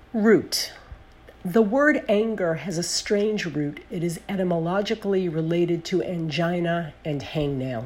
Root. The word anger has a strange root. It is etymologically related to angina and hangnail.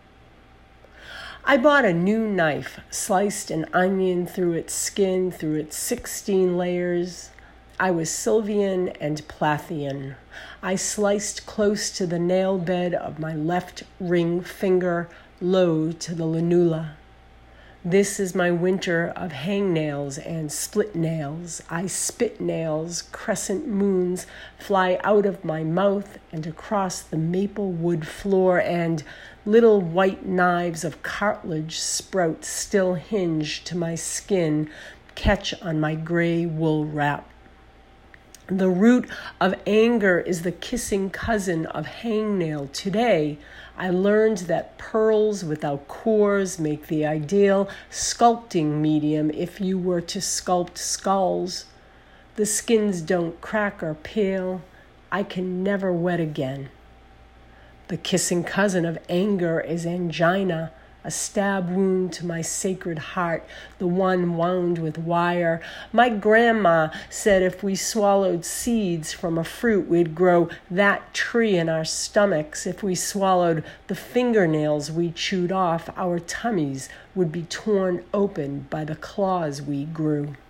I bought a new knife, sliced an onion through its skin, through its 16 layers. I was Sylvian and Plathian. I sliced close to the nail bed of my left ring finger, low to the lanula. This is my winter of hangnails and split nails. I spit nails, crescent moons fly out of my mouth and across the maple wood floor, and little white knives of cartilage sprout still hinge to my skin, catch on my gray wool wrap. The root of anger is the kissing cousin of hangnail. Today, I learned that pearls without cores make the ideal sculpting medium if you were to sculpt skulls. The skins don't crack or peel. I can never wet again. The kissing cousin of anger is angina, a stab wound to my sacred heart, the one wound with wire. My grandma said if we swallowed seeds from a fruit, we'd grow that tree in our stomachs. If we swallowed the fingernails we chewed off, our tummies would be torn open by the claws we grew.